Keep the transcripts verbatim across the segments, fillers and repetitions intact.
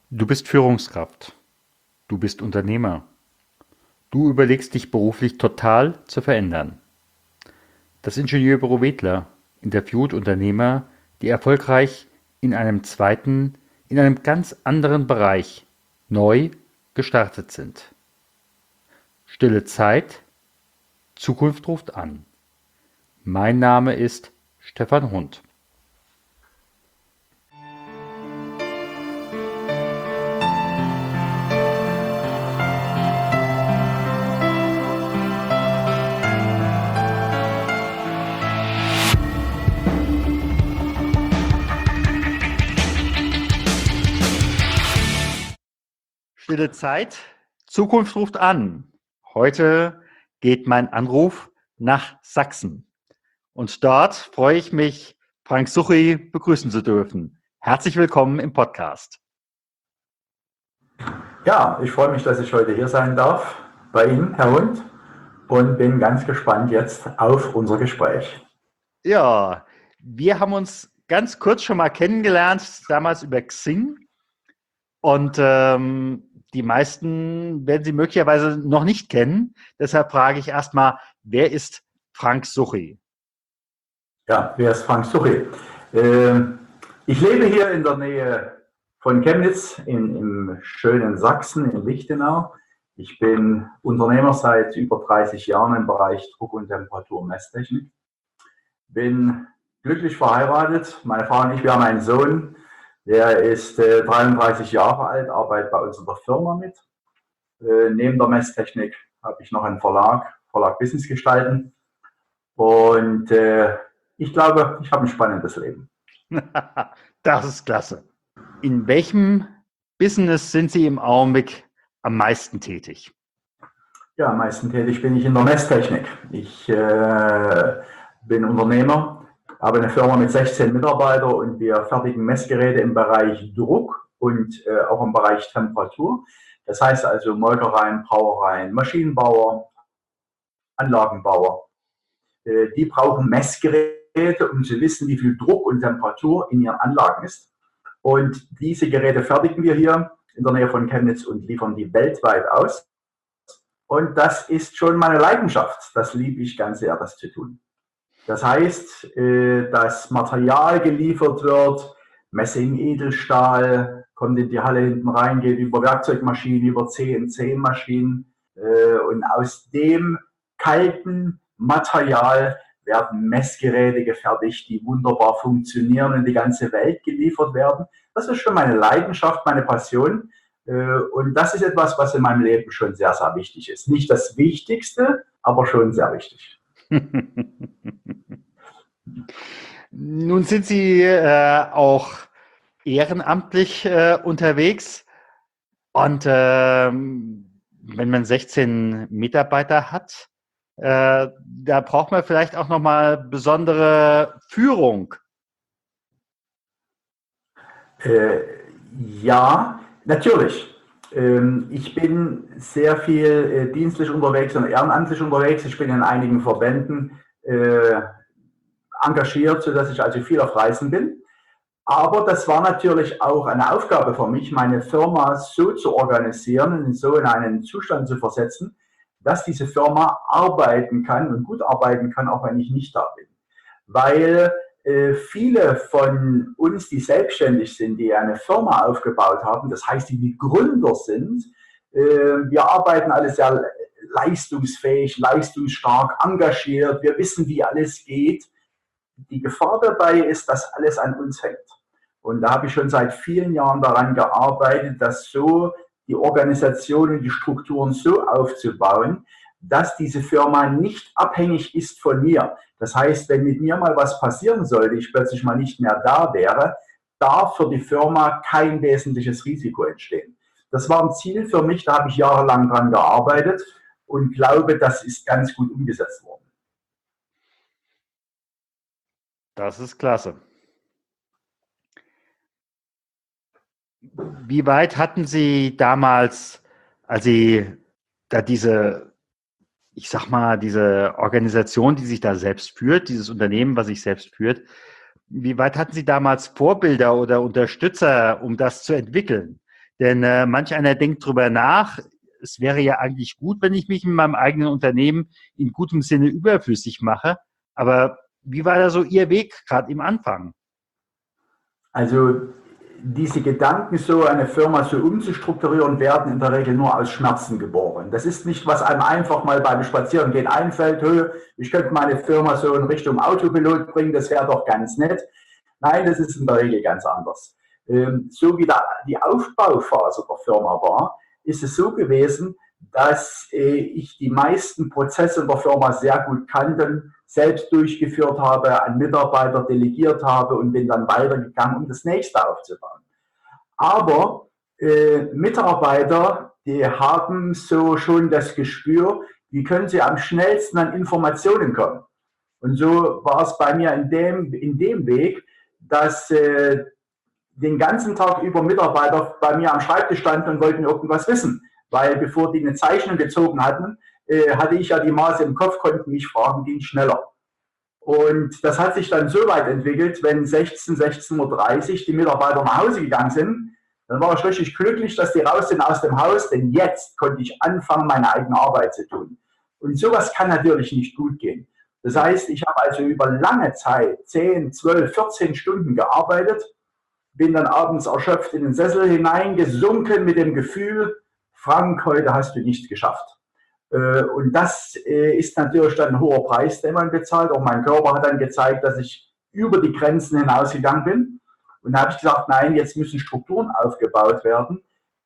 Du bist Führungskraft. Du bist Unternehmer. Du überlegst dich beruflich total zu verändern. Das Ingenieurbüro Wedler interviewt Unternehmer, die erfolgreich in einem zweiten, in einem ganz anderen Bereich neu gestartet sind. Stille Zeit, Zukunft ruft an. Mein Name ist Stefan Hund. Stille Zeit, Zukunft ruft an. Heute geht mein Anruf nach Sachsen. Und dort freue ich mich, Frank Suchy begrüßen zu dürfen. Herzlich willkommen im Podcast. Ja, ich freue mich, dass ich heute hier sein darf bei Ihnen, Herr Hund, und bin ganz gespannt jetzt auf unser Gespräch. Ja, wir haben uns ganz kurz schon mal kennengelernt, damals über Xing. Und ähm, die meisten werden Sie möglicherweise noch nicht kennen. Deshalb frage ich erstmal, wer ist Frank Suchy? Ja, wer ist Frank Suchy? Äh, ich lebe hier in der Nähe von Chemnitz in, im schönen Sachsen, in Lichtenau. Ich bin Unternehmer seit über dreißig Jahren im Bereich Druck- und Temperaturmesstechnik. Bin glücklich verheiratet. Meine Frau und ich, wir haben einen Sohn, der ist äh, dreiunddreißig Jahre alt, arbeitet bei uns in der Firma mit. Äh, neben der Messtechnik habe ich noch einen Verlag, Verlag Business gestalten. Und äh, ich glaube, ich habe ein spannendes Leben. Das ist klasse. In welchem Business sind Sie im Augenblick am meisten tätig? Ja, am meisten tätig bin ich in der Messtechnik. Ich äh, bin Unternehmer, habe eine Firma mit sechzehn Mitarbeitern und wir fertigen Messgeräte im Bereich Druck und äh, auch im Bereich Temperatur. Das heißt also Molkereien, Brauereien, Maschinenbauer, Anlagenbauer. Äh, die brauchen Messgeräte, um zu wissen, wie viel Druck und Temperatur in ihren Anlagen ist. Und diese Geräte fertigen wir hier in der Nähe von Chemnitz und liefern die weltweit aus. Und das ist schon meine Leidenschaft. Das liebe ich ganz sehr, das zu tun. Das heißt, dass Material geliefert wird, Messing, Edelstahl, kommt in die Halle hinten rein, geht über Werkzeugmaschinen, über C N C-Maschinen. Und aus dem kalten Material werden Messgeräte gefertigt, die wunderbar funktionieren und in die ganze Welt geliefert werden. Das ist schon meine Leidenschaft, meine Passion. Und das ist etwas, was in meinem Leben schon sehr, sehr wichtig ist. Nicht das Wichtigste, aber schon sehr wichtig. Nun sind Sie äh, auch ehrenamtlich äh, unterwegs und äh, wenn man sechzehn Mitarbeiter hat, äh, da braucht man vielleicht auch nochmal besondere Führung. Äh, ja, natürlich. Ähm, ich bin sehr viel äh, dienstlich unterwegs und ehrenamtlich unterwegs. Ich bin in einigen Verbänden äh, engagiert, sodass ich also viel auf Reisen bin. Aber das war natürlich auch eine Aufgabe für mich, meine Firma so zu organisieren und so in einen Zustand zu versetzen, dass diese Firma arbeiten kann und gut arbeiten kann, auch wenn ich nicht da bin. Weil äh, viele von uns, die selbstständig sind, die eine Firma aufgebaut haben, das heißt, die die Gründer sind, äh, wir arbeiten alle sehr leistungsfähig, leistungsstark, engagiert, wir wissen, wie alles geht. Die Gefahr dabei ist, dass alles an uns hängt. Und da habe ich schon seit vielen Jahren daran gearbeitet, dass so die Organisation und die Strukturen so aufzubauen, dass diese Firma nicht abhängig ist von mir. Das heißt, wenn mit mir mal was passieren sollte, ich plötzlich mal nicht mehr da wäre, darf für die Firma kein wesentliches Risiko entstehen. Das war ein Ziel für mich, da habe ich jahrelang dran gearbeitet und glaube, das ist ganz gut umgesetzt worden. Das ist klasse. Wie weit hatten Sie damals, als Sie da diese, ich sag mal, diese Organisation, die sich da selbst führt, dieses Unternehmen, was sich selbst führt, wie weit hatten Sie damals Vorbilder oder Unterstützer, um das zu entwickeln? Denn äh, manch einer denkt drüber nach, es wäre ja eigentlich gut, wenn ich mich in meinem eigenen Unternehmen in gutem Sinne überflüssig mache. Aber wie war da so Ihr Weg gerade im Anfang? Also diese Gedanken, so eine Firma so umzustrukturieren, werden in der Regel nur aus Schmerzen geboren. Das ist nicht, was einem einfach mal beim Spazierengehen einfällt, ich könnte meine Firma so in Richtung Autopilot bringen, das wäre doch ganz nett. Nein, das ist in der Regel ganz anders. So wie die Aufbauphase der Firma war, ist es so gewesen, dass ich die meisten Prozesse in der Firma sehr gut kannte, selbst durchgeführt habe, an Mitarbeiter delegiert habe und bin dann weitergegangen, um das nächste aufzubauen. Aber äh, Mitarbeiter, die haben so schon das Gespür, wie können sie am schnellsten an Informationen kommen. Und so war es bei mir in dem, in dem Weg, dass äh, den ganzen Tag über Mitarbeiter bei mir am Schreibtisch standen und wollten irgendwas wissen. Weil bevor die eine Zeichnung gezogen hatten, äh, hatte ich ja die Maße im Kopf, konnten mich fragen, ging schneller. Und das hat sich dann so weit entwickelt, wenn sechzehn, sechzehn Uhr dreißig die Mitarbeiter nach Hause gegangen sind, dann war ich richtig glücklich, dass die raus sind aus dem Haus, denn jetzt konnte ich anfangen, meine eigene Arbeit zu tun. Und sowas kann natürlich nicht gut gehen. Das heißt, ich habe also über lange Zeit, zehn, zwölf, vierzehn Stunden gearbeitet, bin dann abends erschöpft in den Sessel hineingesunken mit dem Gefühl, Frank, heute hast du nichts geschafft. Und das ist natürlich dann ein hoher Preis, den man bezahlt. Auch mein Körper hat dann gezeigt, dass ich über die Grenzen hinausgegangen bin. Und da habe ich gesagt, nein, jetzt müssen Strukturen aufgebaut werden,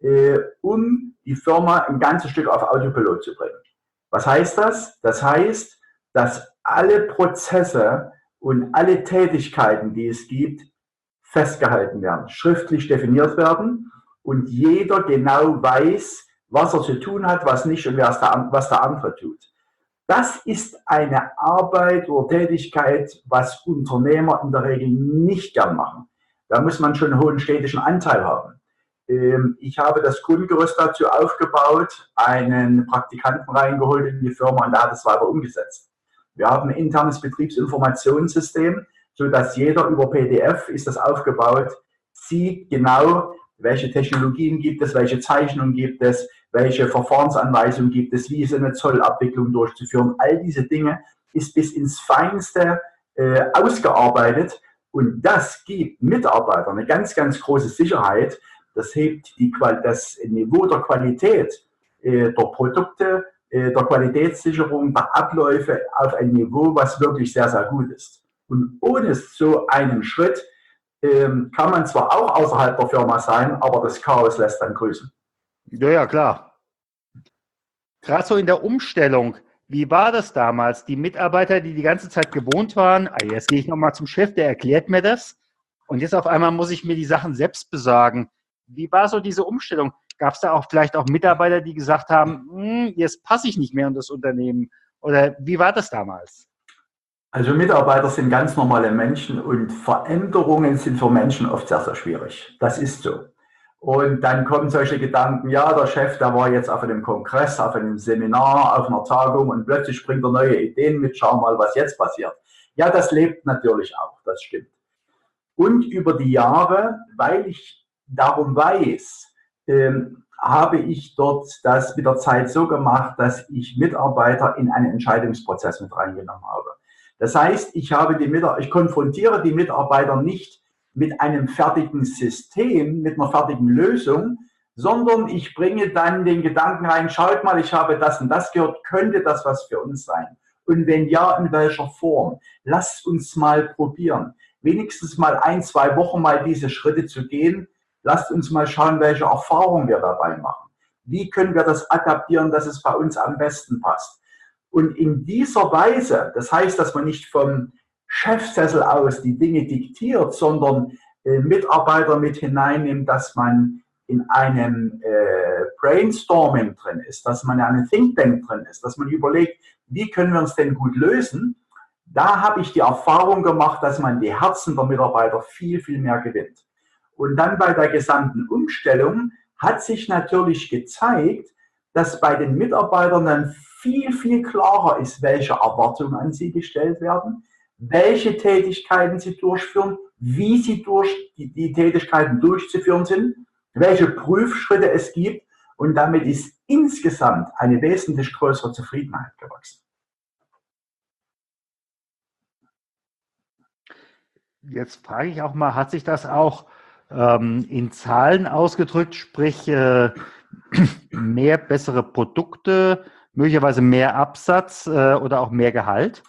um die Firma ein ganzes Stück auf Autopilot zu bringen. Was heißt das? Das heißt, dass alle Prozesse und alle Tätigkeiten, die es gibt, festgehalten werden, schriftlich definiert werden und jeder genau weiß, was er zu tun hat, was nicht und was der andere tut. Das ist eine Arbeit oder Tätigkeit, was Unternehmer in der Regel nicht gern machen. Da muss man schon einen hohen städtischen Anteil haben. Ich habe das Grundgerüst dazu aufgebaut, einen Praktikanten reingeholt in die Firma und der hat es weiter umgesetzt. Wir haben ein internes Betriebsinformationssystem, sodass jeder über P D F ist das aufgebaut, sieht genau, welche Technologien gibt es, welche Zeichnungen gibt es, welche Verfahrensanweisungen gibt es, wie ist eine Zollabwicklung durchzuführen. All diese Dinge ist bis ins Feinste äh, ausgearbeitet und das gibt Mitarbeitern eine ganz, ganz große Sicherheit. Das hebt die, das Niveau der Qualität äh, der Produkte, äh, der Qualitätssicherung, der Abläufe auf ein Niveau, was wirklich sehr, sehr gut ist. Und ohne so einen Schritt ähm, kann man zwar auch außerhalb der Firma sein, aber das Chaos lässt dann grüßen. Ja, ja, klar. Gerade so in der Umstellung, wie war das damals? Die Mitarbeiter, die die ganze Zeit gewohnt waren, ah, jetzt gehe ich nochmal zum Chef, der erklärt mir das und jetzt auf einmal muss ich mir die Sachen selbst besorgen. Wie war so diese Umstellung? Gab es da auch vielleicht auch Mitarbeiter, die gesagt haben, jetzt passe ich nicht mehr in das Unternehmen? Oder wie war das damals? Also Mitarbeiter sind ganz normale Menschen und Veränderungen sind für Menschen oft sehr, sehr schwierig. Das ist so. Und dann kommen solche Gedanken, ja, der Chef, der war jetzt auf einem Kongress, auf einem Seminar, auf einer Tagung und plötzlich bringt er neue Ideen mit, schau mal, was jetzt passiert. Ja, das lebt natürlich auch, das stimmt. Und über die Jahre, weil ich darum weiß, ähm, habe ich dort das mit der Zeit so gemacht, dass ich Mitarbeiter in einen Entscheidungsprozess mit reingenommen habe. Das heißt, ich, habe die Mitarbeiter, ich konfrontiere die Mitarbeiter nicht mit einem fertigen System, mit einer fertigen Lösung, sondern ich bringe dann den Gedanken rein, schaut mal, ich habe das und das gehört, könnte das was für uns sein? Und wenn ja, in welcher Form? Lasst uns mal probieren. Wenigstens mal ein, zwei Wochen mal diese Schritte zu gehen. Lasst uns mal schauen, welche Erfahrungen wir dabei machen. Wie können wir das adaptieren, dass es bei uns am besten passt? Und in dieser Weise, das heißt, dass man nicht vom Chefsessel aus die Dinge diktiert, sondern äh, Mitarbeiter mit hineinnimmt, dass man in einem äh, Brainstorming drin ist, dass man in einem Think Tank drin ist, dass man überlegt, wie können wir uns denn gut lösen. Da habe ich die Erfahrung gemacht, dass man die Herzen der Mitarbeiter viel, viel mehr gewinnt. Und dann bei der gesamten Umstellung hat sich natürlich gezeigt, dass bei den Mitarbeitern dann viel, viel klarer ist, welche Erwartungen an sie gestellt werden, welche Tätigkeiten sie durchführen, wie sie durch die, die Tätigkeiten durchzuführen sind welche Prüfschritte es gibt, und damit ist insgesamt eine wesentlich größere Zufriedenheit gewachsen. Jetzt frage ich auch mal, hat sich das auch ähm, in Zahlen ausgedrückt, sprich äh, mehr bessere Produkte, möglicherweise mehr Absatz äh, oder auch mehr Gehalt?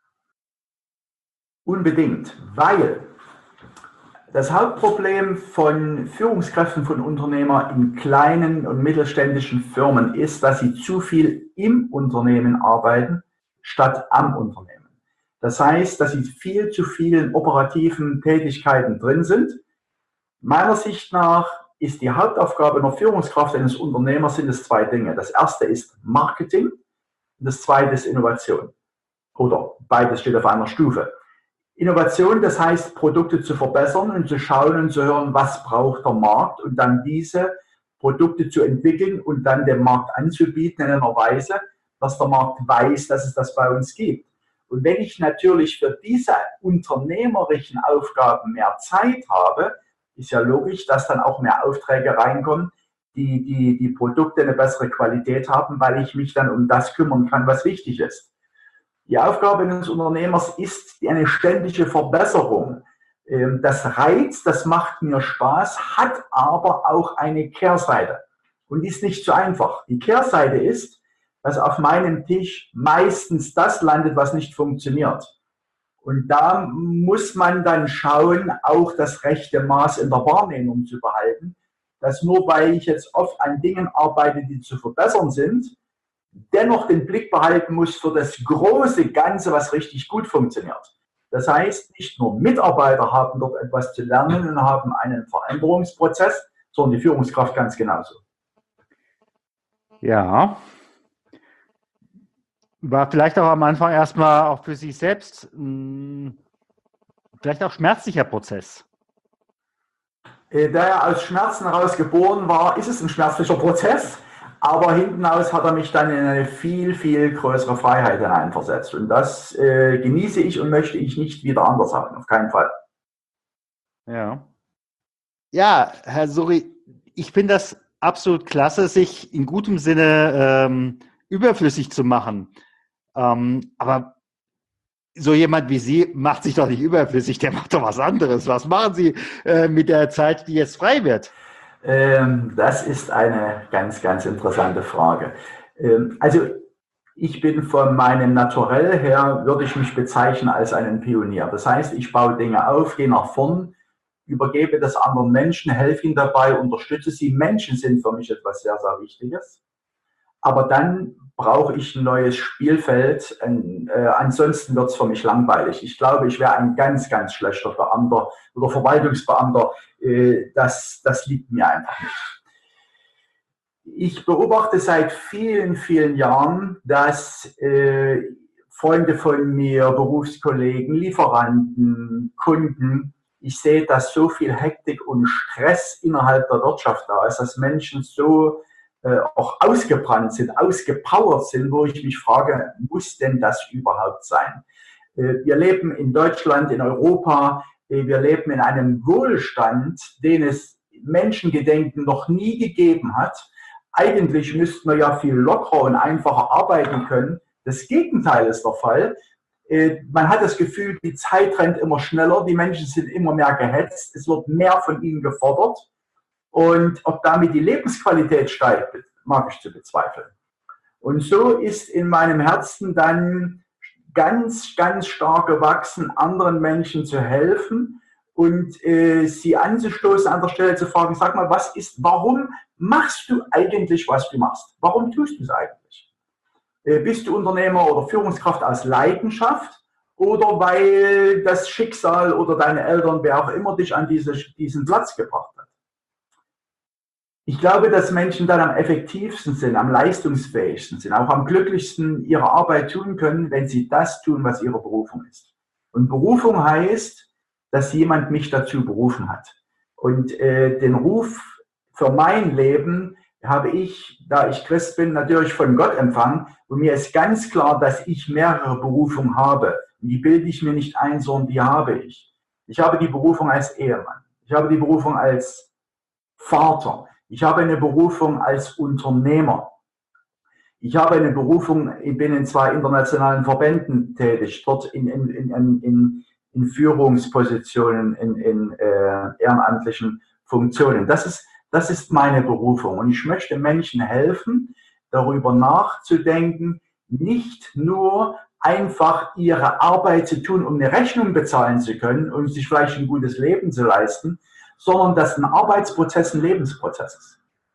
Unbedingt, weil das Hauptproblem von Führungskräften von Unternehmern in kleinen und mittelständischen Firmen ist, dass sie zu viel im Unternehmen arbeiten, statt am Unternehmen. Das heißt, dass sie viel zu vielen operativen Tätigkeiten drin sind. Meiner Sicht nach ist die Hauptaufgabe einer Führungskraft eines Unternehmers sind es zwei Dinge. Das erste ist Marketing und das zweite ist Innovation. Oder beides steht auf einer Stufe. Innovation, das heißt, Produkte zu verbessern und zu schauen und zu hören, was braucht der Markt, und dann diese Produkte zu entwickeln und dann dem Markt anzubieten in einer Weise, dass der Markt weiß, dass es das bei uns gibt. Und wenn ich natürlich für diese unternehmerischen Aufgaben mehr Zeit habe, ist ja logisch, dass dann auch mehr Aufträge reinkommen, die, die, die Produkte eine bessere Qualität haben, weil ich mich dann um das kümmern kann, was wichtig ist. Die Aufgabe eines Unternehmers ist eine ständige Verbesserung. Das reizt, das macht mir Spaß, hat aber auch eine Kehrseite und ist nicht so einfach. Die Kehrseite ist, dass auf meinem Tisch meistens das landet, was nicht funktioniert. Und da muss man dann schauen, auch das rechte Maß in der Wahrnehmung zu behalten, dass nur weil ich jetzt oft an Dingen arbeite, die zu verbessern sind, dennoch den Blick behalten muss für das große Ganze, was richtig gut funktioniert. Das heißt, nicht nur Mitarbeiter haben dort etwas zu lernen und haben einen Veränderungsprozess, sondern die Führungskraft ganz genauso. Ja. War vielleicht auch am Anfang erstmal auch für sich selbst mh, vielleicht auch schmerzlicher Prozess. Da er aus Schmerzen heraus geboren war, ist es ein schmerzlicher Prozess. Aber hinten raus hat er mich dann in eine viel, viel größere Freiheit hineinversetzt. Und das äh, genieße ich und möchte ich nicht wieder anders haben, auf keinen Fall. Ja. Ja, Herr Suri, ich finde das absolut klasse, sich in gutem Sinne ähm, überflüssig zu machen. Ähm, aber so jemand wie Sie macht sich doch nicht überflüssig, der macht doch was anderes. Was machen Sie äh, mit der Zeit, die jetzt frei wird? Ähm, das ist eine ganz, ganz interessante Frage. Ähm, also ich bin von meinem Naturell her, würde ich mich bezeichnen als einen Pionier. Das heißt, ich baue Dinge auf, gehe nach vorn, übergebe das anderen Menschen, helfe ihnen dabei, unterstütze sie. Menschen sind für mich etwas sehr, sehr Wichtiges. Aber dann brauche ich ein neues Spielfeld. Äh, ansonsten wird es für mich langweilig. Ich glaube, ich wäre ein ganz, ganz schlechter Beamter oder Verwaltungsbeamter. Äh, das, das liegt mir einfach nicht. Ich beobachte seit vielen, vielen Jahren, dass äh, Freunde von mir, Berufskollegen, Lieferanten, Kunden, ich sehe, dass so viel Hektik und Stress innerhalb der Wirtschaft da ist, dass Menschen so äh, auch ausgebrannt sind, ausgepowert sind, wo ich mich frage, muss denn das überhaupt sein? Äh, wir leben in Deutschland, in Europa, äh, wir leben in einem Wohlstand, den es Menschengedenken noch nie gegeben hat. Eigentlich müssten wir ja viel lockerer und einfacher arbeiten können. Das Gegenteil ist der Fall. Man hat das Gefühl, die Zeit rennt immer schneller, die Menschen sind immer mehr gehetzt, es wird mehr von ihnen gefordert. Und ob damit die Lebensqualität steigt, mag ich zu bezweifeln. Und so ist in meinem Herzen dann ganz, ganz stark gewachsen, anderen Menschen zu helfen und äh, sie anzustoßen, an der Stelle zu fragen, sag mal, was ist, warum machst du eigentlich, was du machst? Warum tust du es eigentlich? Äh, bist du Unternehmer oder Führungskraft aus Leidenschaft oder weil das Schicksal oder deine Eltern, wer auch immer, dich an diese, diesen Platz gebracht hat? Ich glaube, dass Menschen dann am effektivsten sind, am leistungsfähigsten sind, auch am glücklichsten ihre Arbeit tun können, wenn sie das tun, was ihre Berufung ist. Und Berufung heißt, dass jemand mich dazu berufen hat. Und äh, den Ruf für mein Leben habe ich, da ich Christ bin, natürlich von Gott empfangen. Und mir ist ganz klar, dass ich mehrere Berufungen habe. Und die bilde ich mir nicht ein, sondern die habe ich. Ich habe die Berufung als Ehemann. Ich habe die Berufung als Vater. Ich habe eine Berufung als Unternehmer. Ich habe eine Berufung, ich bin in zwei internationalen Verbänden tätig, dort in, in, in, in, in Führungspositionen, in, in äh, ehrenamtlichen Funktionen. Das ist, das ist meine Berufung. Und ich möchte Menschen helfen, darüber nachzudenken, nicht nur einfach ihre Arbeit zu tun, um eine Rechnung bezahlen zu können und sich vielleicht ein gutes Leben zu leisten, sondern dass ein Arbeitsprozess ein Lebensprozess ist.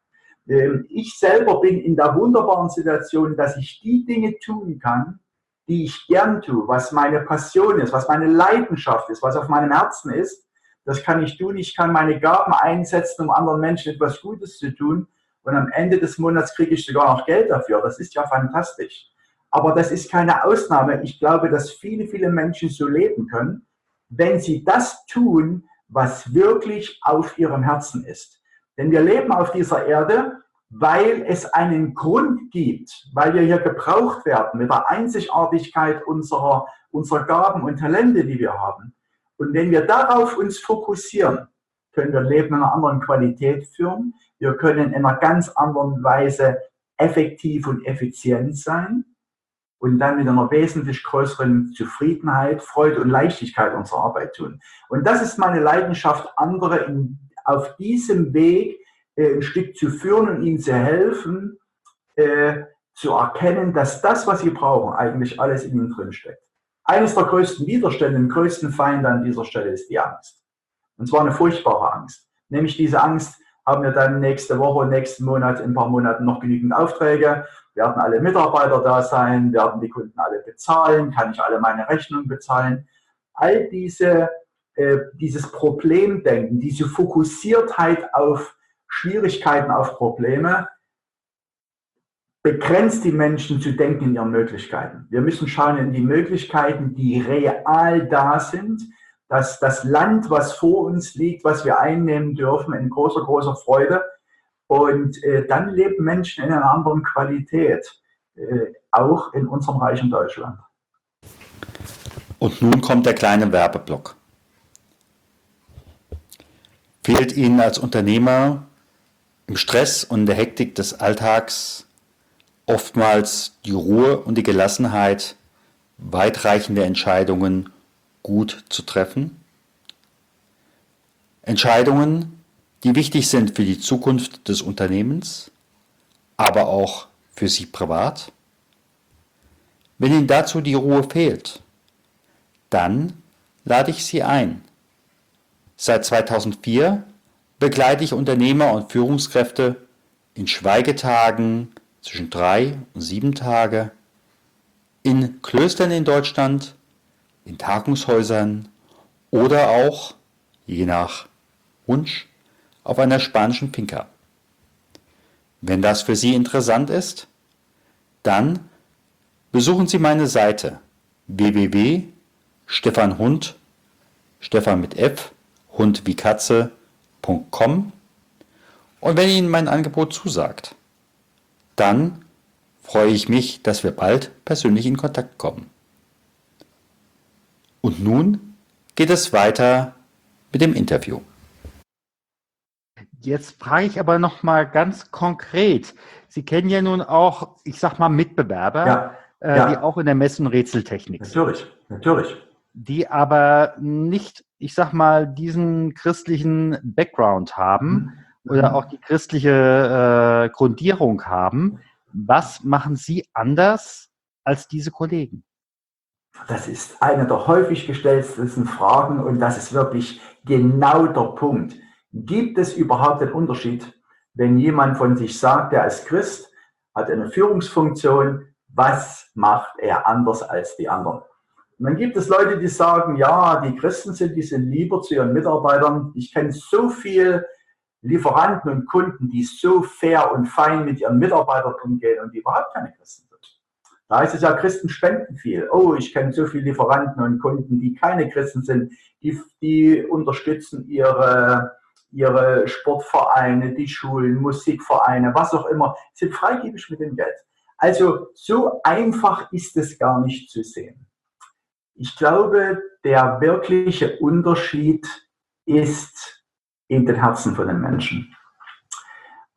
Ich selber bin in der wunderbaren Situation, dass ich die Dinge tun kann, die ich gern tue, was meine Passion ist, was meine Leidenschaft ist, was auf meinem Herzen ist. Das kann ich tun. Ich kann meine Gaben einsetzen, um anderen Menschen etwas Gutes zu tun. Und am Ende des Monats kriege ich sogar noch Geld dafür. Das ist ja fantastisch. Aber das ist keine Ausnahme. Ich glaube, dass viele, viele Menschen so leben können, wenn sie das tun, was wirklich auf ihrem Herzen ist. Denn wir leben auf dieser Erde, weil es einen Grund gibt, weil wir hier gebraucht werden mit der Einzigartigkeit unserer, unserer Gaben und Talente, die wir haben. Und wenn wir darauf uns fokussieren, können wir Leben in einer anderen Qualität führen. Wir können in einer ganz anderen Weise effektiv und effizient sein und dann mit einer wesentlich größeren Zufriedenheit, Freude und Leichtigkeit unsere Arbeit tun. Und das ist meine Leidenschaft, andere in, auf diesem Weg äh, ein Stück zu führen und ihnen zu helfen, äh, zu erkennen, dass das, was sie brauchen, eigentlich alles in ihnen drin steckt. Eines der größten Widerstände, den größten Feinde an dieser Stelle ist die Angst. Und zwar eine furchtbare Angst. Nämlich diese Angst, haben wir dann nächste Woche, nächsten Monat, in ein paar Monaten noch genügend Aufträge, werden alle Mitarbeiter da sein, werden die Kunden alle bezahlen, kann ich alle meine Rechnungen bezahlen. All diese, äh, dieses Problemdenken, diese Fokussiertheit auf Schwierigkeiten, auf Probleme, begrenzt die Menschen zu denken in ihren Möglichkeiten. Wir müssen schauen in die Möglichkeiten, die real da sind, dass das Land, was vor uns liegt, was wir einnehmen dürfen, in großer, großer Freude. Und äh, dann leben Menschen in einer anderen Qualität, äh, auch in unserem reichen Deutschland. Und nun kommt der kleine Werbeblock. Fehlt Ihnen als Unternehmer im Stress und der Hektik des Alltags oftmals die Ruhe und die Gelassenheit, weitreichende Entscheidungen gut zu treffen? Entscheidungen, die wichtig sind für die Zukunft des Unternehmens, aber auch für Sie privat? Wenn Ihnen dazu die Ruhe fehlt, dann lade ich Sie ein. Seit zweitausendvier begleite ich Unternehmer und Führungskräfte in Schweigetagen zwischen drei und sieben Tage, in Klöstern in Deutschland, in Tagungshäusern oder auch, je nach Wunsch, auf einer spanischen Finca. Wenn das für Sie interessant ist, dann besuchen Sie meine Seite w w w punkt stefan hund, Stefan mit F, Hund wie Katze, punkt com. Und wenn Ihnen mein Angebot zusagt, dann freue ich mich, dass wir bald persönlich in Kontakt kommen. Und nun geht es weiter mit dem Interview. Jetzt frage ich aber noch mal ganz konkret. Sie kennen ja nun auch, ich sag mal, Mitbewerber, Ja, äh, ja. die auch in der Mess- und Rätseltechnik sind. Natürlich, natürlich. Die aber nicht, ich sag mal, diesen christlichen Background haben Mhm. oder auch die christliche äh, Grundierung haben. Was machen Sie anders als diese Kollegen? Das ist eine der häufig gestelltesten Fragen und das ist wirklich genau der Punkt. Gibt es überhaupt einen Unterschied, wenn jemand von sich sagt, er ist Christ, hat eine Führungsfunktion, was macht er anders als die anderen? Und dann gibt es Leute, die sagen, ja, die Christen sind, die sind lieber zu ihren Mitarbeitern. Ich kenne so viele Lieferanten und Kunden, die so fair und fein mit ihren Mitarbeitern umgehen und die überhaupt keine Christen sind. Da heißt es ja, Christen spenden viel. Oh, ich kenne so viele Lieferanten und Kunden, die keine Christen sind, die, die unterstützen ihre, ihre Sportvereine, die Schulen, Musikvereine, was auch immer, sind freigebig mit dem Geld. Also so einfach ist es gar nicht zu sehen. Ich glaube, der wirkliche Unterschied ist in den Herzen von den Menschen.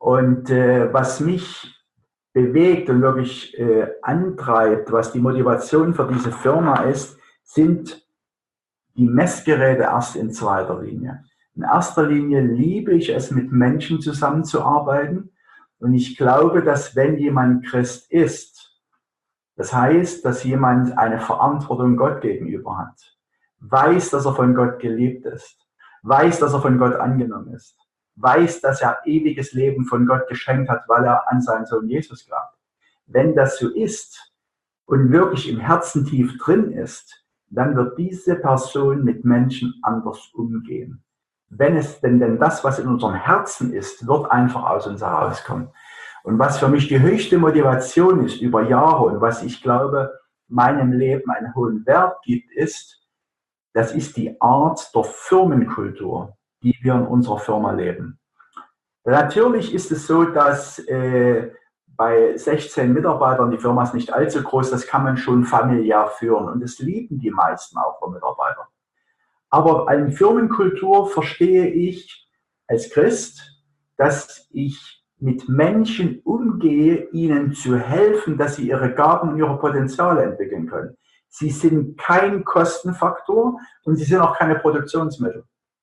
Und äh, was mich bewegt und wirklich äh, antreibt, was die Motivation für diese Firma ist, sind die Messgeräte erst in zweiter Linie. In erster Linie liebe ich es, mit Menschen zusammenzuarbeiten. Und ich glaube, dass wenn jemand Christ ist, das heißt, dass jemand eine Verantwortung Gott gegenüber hat, weiß, dass er von Gott geliebt ist, weiß, dass er von Gott angenommen ist, weiß, dass er ewiges Leben von Gott geschenkt hat, weil er an seinen Sohn Jesus glaubt. Wenn das so ist und wirklich im Herzen tief drin ist, dann wird diese Person mit Menschen anders umgehen. Wenn es denn, denn das, was in unserem Herzen ist, wird einfach aus uns herauskommen. Und was für mich die höchste Motivation ist über Jahre und was ich glaube, meinem Leben einen hohen Wert gibt, ist, das ist die Art der Firmenkultur, die wir in unserer Firma leben. Natürlich ist es so, dass äh, bei sechzehn Mitarbeitern, die Firma ist nicht allzu groß, das kann man schon familiär führen und das lieben die meisten auch der Mitarbeiter. Aber eine Firmenkultur verstehe ich als Christ, dass ich mit Menschen umgehe, ihnen zu helfen, dass sie ihre Gaben und ihre Potenziale entwickeln können. Sie sind kein Kostenfaktor und sie sind auch keine Produktionsmittel,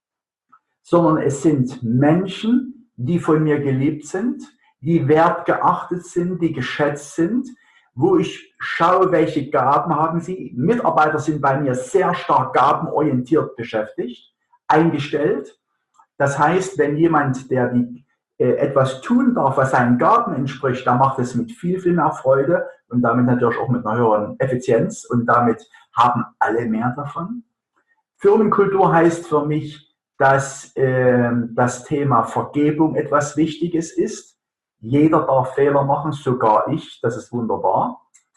sondern es sind Menschen, die von mir geliebt sind, die wertgeachtet sind, die geschätzt sind, wo ich schaue, welche Gaben haben sie. Mitarbeiter sind bei mir sehr stark gabenorientiert beschäftigt, eingestellt. Das heißt, wenn jemand, der die, äh, etwas tun darf, was seinen Gaben entspricht, dann macht es mit viel, viel mehr Freude und damit natürlich auch mit einer höheren Effizienz und damit haben alle mehr davon. Firmenkultur heißt für mich, dass äh, das Thema Vergebung etwas Wichtiges ist. Jeder darf Fehler machen, sogar ich, das ist wunderbar.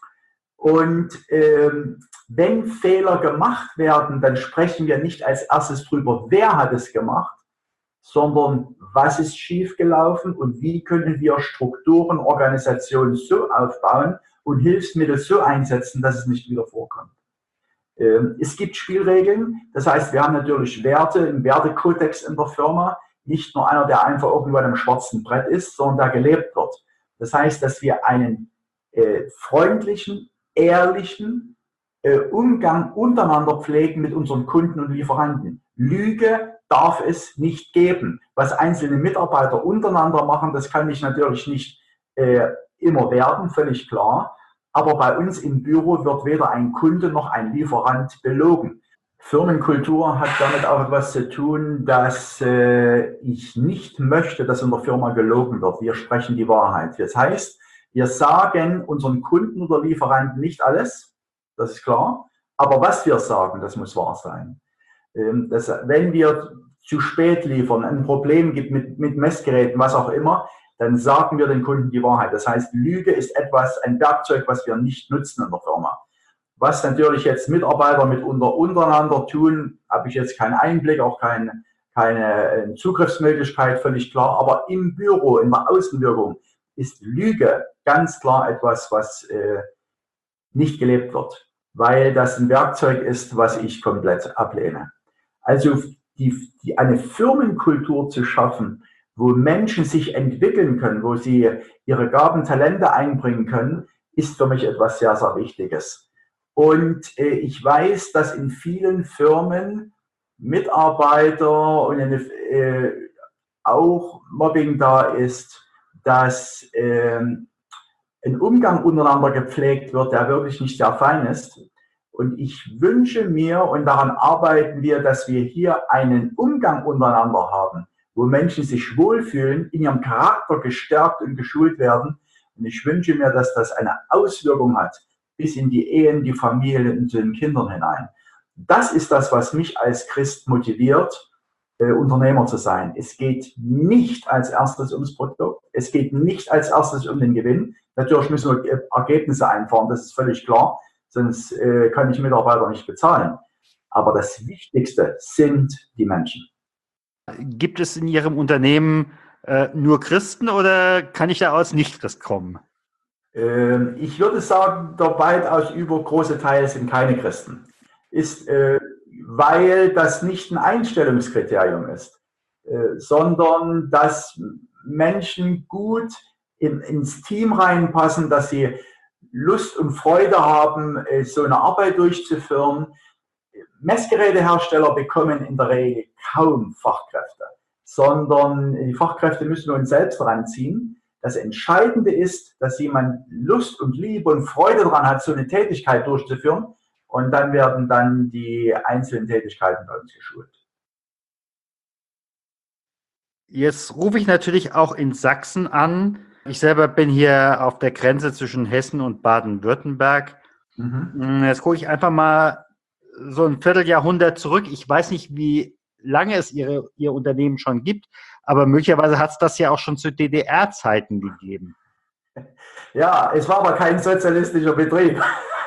Und ähm, wenn Fehler gemacht werden, dann sprechen wir nicht als erstes drüber, wer hat es gemacht, sondern was ist schiefgelaufen und wie können wir Strukturen, Organisationen so aufbauen und Hilfsmittel so einsetzen, dass es nicht wieder vorkommt. Ähm, es gibt Spielregeln, das heißt, wir haben natürlich Werte, einen Wertekodex in der Firma, nicht nur einer, der einfach irgendwo an einem schwarzen Brett ist, sondern der gelebt wird. Das heißt, dass wir einen äh, freundlichen, ehrlichen äh, Umgang untereinander pflegen mit unseren Kunden und Lieferanten. Lüge darf es nicht geben. Was einzelne Mitarbeiter untereinander machen, das kann ich natürlich nicht äh, immer werden, völlig klar. Aber bei uns im Büro wird weder ein Kunde noch ein Lieferant belogen. Firmenkultur hat damit auch etwas zu tun, dass äh, ich nicht möchte, dass in der Firma gelogen wird. Wir sprechen die Wahrheit. Das heißt, wir sagen unseren Kunden oder Lieferanten nicht alles, das ist klar, aber was wir sagen, das muss wahr sein. Ähm, das, wenn wir zu spät liefern, ein Problem gibt mit, mit Messgeräten, was auch immer, dann sagen wir den Kunden die Wahrheit. Das heißt, Lüge ist etwas, ein Werkzeug, was wir nicht nutzen in der Firma. Was natürlich jetzt Mitarbeiter mit unter, untereinander tun, habe ich jetzt keinen Einblick, auch keine, keine Zugriffsmöglichkeit, völlig klar. Aber im Büro, in der Außenwirkung, ist Lüge ganz klar etwas, was äh, nicht gelebt wird, weil das ein Werkzeug ist, was ich komplett ablehne. Also die, die, eine Firmenkultur zu schaffen, wo Menschen sich entwickeln können, wo sie ihre Gaben, Talente einbringen können, ist für mich etwas sehr, sehr Wichtiges. Und äh, ich weiß, dass in vielen Firmen Mitarbeiter und eine, äh, auch Mobbing da ist, dass äh, ein Umgang untereinander gepflegt wird, der wirklich nicht sehr fein ist. Und ich wünsche mir, und daran arbeiten wir, dass wir hier einen Umgang untereinander haben, wo Menschen sich wohlfühlen, in ihrem Charakter gestärkt und geschult werden. Und ich wünsche mir, dass das eine Auswirkung hat, bis in die Ehen, die Familien und zu den Kindern hinein. Das ist das, was mich als Christ motiviert, äh, Unternehmer zu sein. Es geht nicht als erstes ums Produkt, es geht nicht als erstes um den Gewinn. Natürlich müssen wir Ergebnisse einfahren, das ist völlig klar, sonst äh, kann ich Mitarbeiter nicht bezahlen. Aber das Wichtigste sind die Menschen. Gibt es in Ihrem Unternehmen äh, nur Christen oder kann ich da aus Nicht-Christ kommen? Ähm, ich würde sagen, der weitaus übergroße Teil sind keine Christen. Ist, äh, weil das nicht ein Einstellungskriterium ist, äh, sondern dass Menschen gut in, ins Team reinpassen, dass sie Lust und Freude haben, so eine Arbeit durchzuführen. Messgerätehersteller bekommen in der Regel kaum Fachkräfte, sondern die Fachkräfte müssen wir uns selbst ranziehen. Das Entscheidende ist, dass jemand Lust und Liebe und Freude daran hat, so eine Tätigkeit durchzuführen, und dann werden dann die einzelnen Tätigkeiten bei uns geschult. Jetzt rufe ich natürlich auch in Sachsen an. Ich selber bin hier auf der Grenze zwischen Hessen und Baden-Württemberg. Mhm. Jetzt gucke ich einfach mal so ein Vierteljahrhundert zurück. Ich weiß nicht, wie lange es ihre, Ihr Unternehmen schon gibt, aber möglicherweise hat es das ja auch schon zu D D R-Zeiten gegeben. Ja, es war aber kein sozialistischer Betrieb,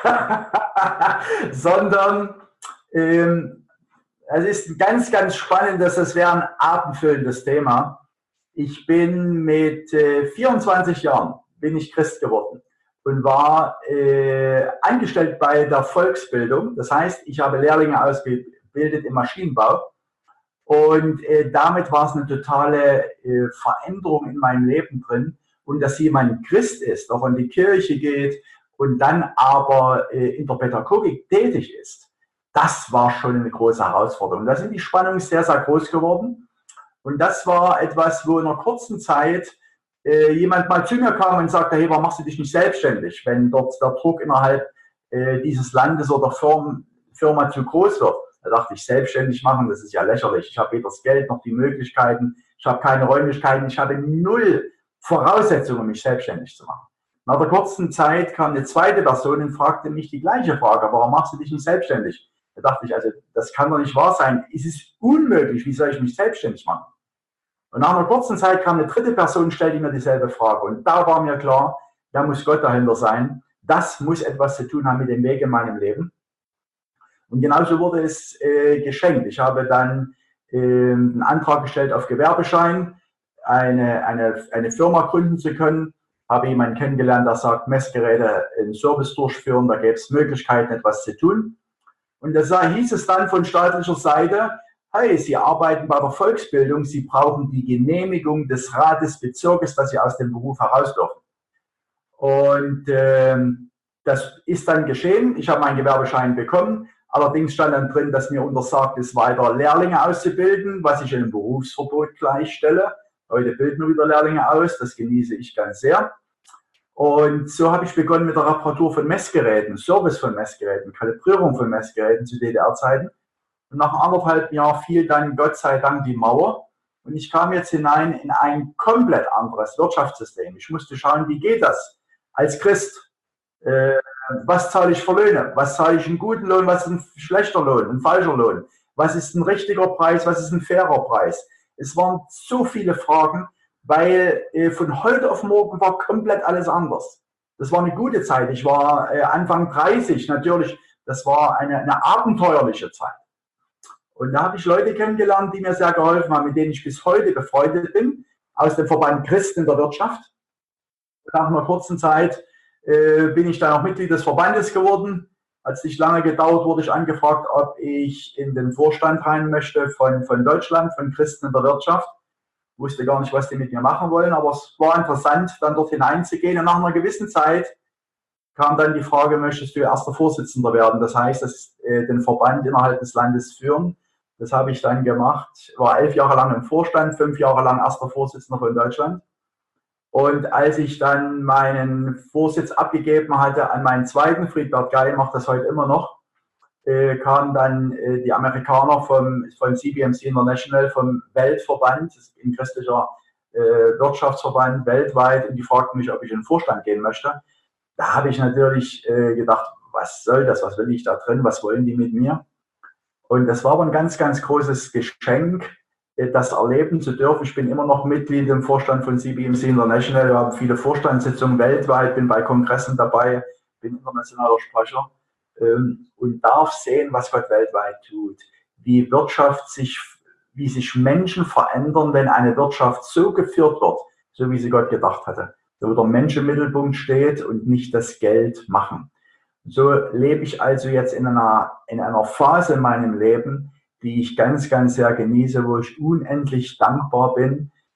sondern ähm, es ist ganz, ganz spannend, dass das wäre ein abendfüllendes Thema. Ich bin mit äh, vierundzwanzig Jahren bin ich Christ geworden und war äh, angestellt bei der Volksbildung. Das heißt, ich habe Lehrlinge ausgebildet im Maschinenbau. Und äh, damit war es eine totale äh, Veränderung in meinem Leben drin. Und dass jemand Christ ist, auch in die Kirche geht und dann aber äh, in der Pädagogik tätig ist, das war schon eine große Herausforderung. Da sind die Spannungen sehr, sehr groß geworden. Und das war etwas, wo in einer kurzen Zeit äh, jemand mal zu mir kam und sagte, hey, warum machst du dich nicht selbstständig, wenn dort der Druck innerhalb äh, dieses Landes oder Firmen, Firma zu groß wird. Da dachte ich, selbstständig machen, das ist ja lächerlich. Ich habe weder das Geld noch die Möglichkeiten, ich habe keine Räumlichkeiten, ich habe null Voraussetzungen, um mich selbstständig zu machen. Nach der kurzen Zeit kam eine zweite Person und fragte mich die gleiche Frage, warum machst du dich nicht selbstständig? Da dachte ich, also das kann doch nicht wahr sein. Es ist unmöglich, wie soll ich mich selbstständig machen? Und nach einer kurzen Zeit kam eine dritte Person und stellte mir dieselbe Frage. Und da war mir klar, da muss Gott dahinter sein. Das muss etwas zu tun haben mit dem Weg in meinem Leben. Und genauso wurde es äh, geschenkt. Ich habe dann äh, einen Antrag gestellt auf Gewerbeschein, eine, eine, eine Firma gründen zu können. Habe jemanden kennengelernt, der sagt, Messgeräte in Service durchführen, da gäbe es Möglichkeiten, etwas zu tun. Und da hieß es dann von staatlicher Seite, hey, Sie arbeiten bei der Volksbildung, Sie brauchen die Genehmigung des Rates Bezirkes, dass Sie aus dem Beruf heraus dürfen. Und ähm, das ist dann geschehen. Ich habe meinen Gewerbeschein bekommen. Allerdings stand dann drin, dass mir untersagt ist, weiter Lehrlinge auszubilden, was ich in einem Berufsverbot gleichstelle. Heute bilden wir wieder Lehrlinge aus, das genieße ich ganz sehr. Und so habe ich begonnen mit der Reparatur von Messgeräten, Service von Messgeräten, Kalibrierung von Messgeräten zu D D R-Zeiten. Und nach anderthalb Jahren fiel dann Gott sei Dank die Mauer. Und ich kam jetzt hinein in ein komplett anderes Wirtschaftssystem. Ich musste schauen, wie geht das als Christ? Äh, was zahle ich für Löhne? Was zahle ich einen guten Lohn? Was ist ein schlechter Lohn? Ein falscher Lohn? Was ist ein richtiger Preis? Was ist ein fairer Preis? Es waren so viele Fragen, weil äh, von heute auf morgen war komplett alles anders. Das war eine gute Zeit. Ich war äh, Anfang dreißig, natürlich, das war eine, eine abenteuerliche Zeit. Und da habe ich Leute kennengelernt, die mir sehr geholfen haben, mit denen ich bis heute befreundet bin, aus dem Verband Christen in der Wirtschaft. Nach einer kurzen Zeit äh, bin ich dann auch Mitglied des Verbandes geworden. Hat es nicht lange gedauert, wurde ich angefragt, ob ich in den Vorstand rein möchte von, von Deutschland, von Christen in der Wirtschaft. Ich wusste gar nicht, was die mit mir machen wollen, aber es war interessant, dann dort hineinzugehen. Und nach einer gewissen Zeit kam dann die Frage, möchtest du erster Vorsitzender werden? Das heißt, dass, äh, den Verband innerhalb des Landes führen. Das habe ich dann gemacht. War elf Jahre lang im Vorstand, fünf Jahre lang erster Vorsitzender von Deutschland. Und als ich dann meinen Vorsitz abgegeben hatte an meinen zweiten, Friedbert Geil macht das heute immer noch, äh, kamen dann äh, die Amerikaner vom, von C B M C International, vom Weltverband, das ist ein christlicher äh, Wirtschaftsverband weltweit, und die fragten mich, ob ich in den Vorstand gehen möchte. Da habe ich natürlich äh, gedacht, was soll das, was will ich da drin, was wollen die mit mir? Und das war aber ein ganz, ganz großes Geschenk, das erleben zu dürfen. Ich bin immer noch Mitglied im Vorstand von C B M C International. Wir haben viele Vorstandssitzungen weltweit, bin bei Kongressen dabei, bin internationaler Sprecher ähm, und darf sehen, was Gott weltweit tut. Wie Wirtschaft sich, wie sich Menschen verändern, wenn eine Wirtschaft so geführt wird, so wie sie Gott gedacht hatte. Wo der Mensch im Mittelpunkt steht und nicht das Geld machen. So lebe ich also jetzt in einer, in einer Phase in meinem Leben, die ich ganz, ganz sehr genieße, wo ich unendlich dankbar bin,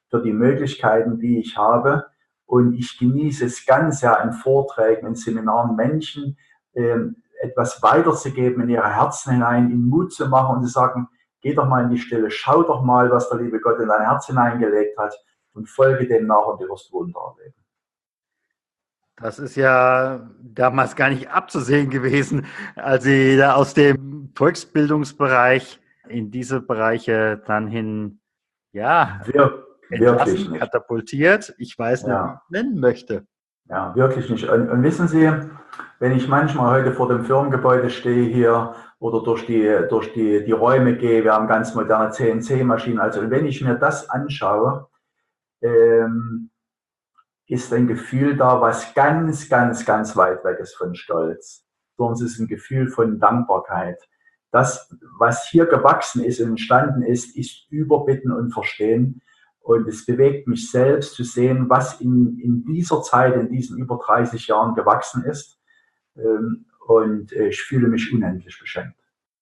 für die Möglichkeiten, die ich habe. Und ich genieße es ganz sehr in Vorträgen, in Seminaren, Menschen ähm, etwas weiterzugeben in ihre Herzen hinein, ihnen Mut zu machen und zu sagen, geh doch mal in die Stille, schau doch mal, was der liebe Gott in dein Herz hineingelegt hat und folge dem nach und du wirst Wunder erleben. Das ist ja damals gar nicht abzusehen gewesen, als Sie da aus dem Volksbildungsbereich in diese Bereiche dann hin, ja, Wir, wirklich nicht. katapultiert. Ich weiß nicht, wie Ja. ich es nennen möchte. Ja, wirklich nicht. Und, und wissen Sie, wenn ich manchmal heute vor dem Firmengebäude stehe hier oder durch die, durch die, die Räume gehe, wir haben ganz moderne C N C-Maschinen, also und wenn ich mir das anschaue, ähm, ist ein Gefühl da, was ganz, ganz, ganz weit weg ist von Stolz, sondern es ist ein Gefühl von Dankbarkeit. Das, was hier gewachsen ist und entstanden ist, ist Überbitten und Verstehen. Und es bewegt mich selbst zu sehen, was in, in dieser Zeit, in diesen über dreißig Jahren gewachsen ist. Und ich fühle mich unendlich beschenkt.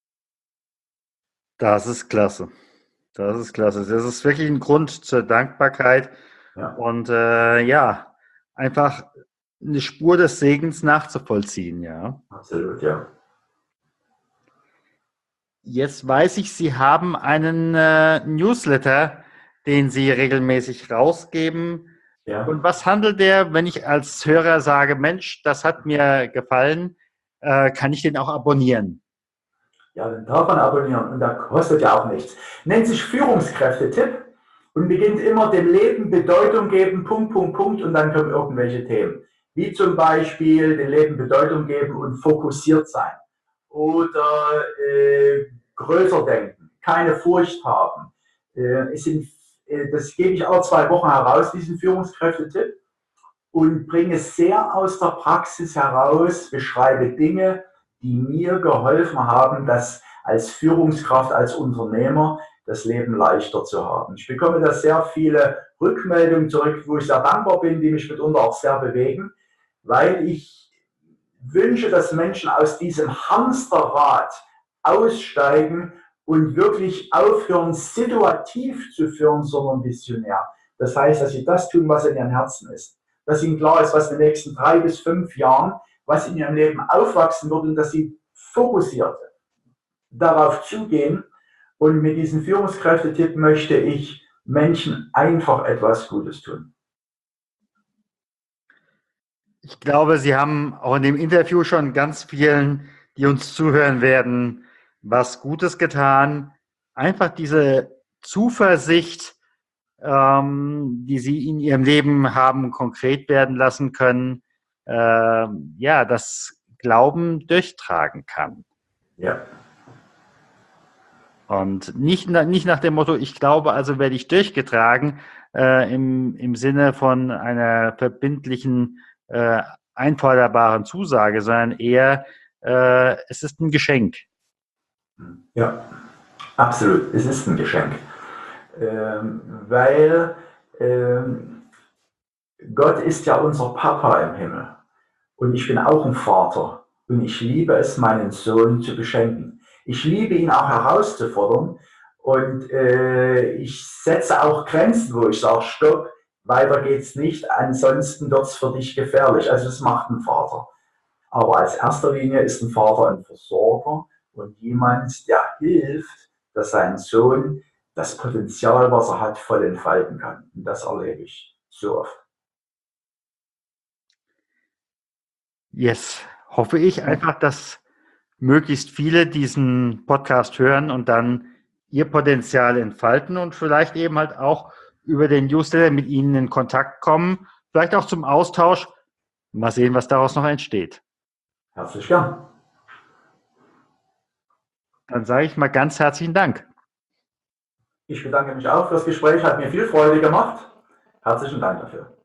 Das ist klasse. Das ist klasse. Das ist wirklich ein Grund zur Dankbarkeit. Ja. Und äh, ja, einfach eine Spur des Segens nachzuvollziehen, ja. Absolut, ja. Jetzt weiß ich, Sie haben einen äh, Newsletter, den Sie regelmäßig rausgeben. Ja. Und was handelt der, wenn ich als Hörer sage, Mensch, das hat mir gefallen, äh, kann ich den auch abonnieren? Ja, den darf man abonnieren und da kostet ja auch nichts. Nennt sich Führungskräfte-Tipp und beginnt immer dem Leben Bedeutung geben, Punkt, Punkt, Punkt und dann kommen irgendwelche Themen. Wie zum Beispiel dem Leben Bedeutung geben und fokussiert sein. Oder äh, größer denken, keine Furcht haben. Äh, es sind, äh, das gebe ich alle zwei Wochen heraus, diesen Führungskräfte-Tipp, und bringe es sehr aus der Praxis heraus, beschreibe Dinge, die mir geholfen haben, das als Führungskraft, als Unternehmer das Leben leichter zu haben. Ich bekomme da sehr viele Rückmeldungen zurück, wo ich sehr dankbar bin, die mich mitunter auch sehr bewegen, weil ich wünsche, dass Menschen aus diesem Hamsterrad aussteigen und wirklich aufhören, situativ zu führen, sondern visionär. Das heißt, dass sie das tun, was in ihrem Herzen ist. Dass ihnen klar ist, was in den nächsten drei bis fünf Jahren, was in ihrem Leben aufwachsen wird und dass sie fokussiert darauf zugehen. Und mit diesem Führungskräftetipp möchte ich Menschen einfach etwas Gutes tun. Ich glaube, Sie haben auch in dem Interview schon ganz vielen, die uns zuhören werden, was Gutes getan. Einfach diese Zuversicht, ähm, die Sie in Ihrem Leben haben, konkret werden lassen können, äh, ja, das Glauben durchtragen kann. Ja. Und nicht, nicht nach dem Motto, ich glaube, also werde ich durchgetragen, äh, im, im Sinne von einer verbindlichen Äh, einforderbaren Zusage, sondern eher, äh, es ist ein Geschenk. Ja, absolut, es ist ein Geschenk. Ähm, weil ähm, Gott ist ja unser Papa im Himmel und ich bin auch ein Vater und ich liebe es, meinen Sohn zu beschenken. Ich liebe ihn auch herauszufordern und äh, ich setze auch Grenzen, wo ich sage, stopp, weiter geht's nicht, ansonsten wird es für dich gefährlich. Also das macht ein Vater. Aber als erster Linie ist ein Vater ein Versorger und jemand, der hilft, dass sein Sohn das Potenzial, was er hat, voll entfalten kann. Und das erlebe ich so oft. Yes, hoffe ich einfach, dass möglichst viele diesen Podcast hören und dann ihr Potenzial entfalten und vielleicht eben halt auch über den Newsletter mit Ihnen in Kontakt kommen, vielleicht auch zum Austausch. Mal sehen, was daraus noch entsteht. Herzlich gern. Dann sage ich mal ganz herzlichen Dank. Ich bedanke mich auch für das Gespräch, hat mir viel Freude gemacht. Herzlichen Dank dafür.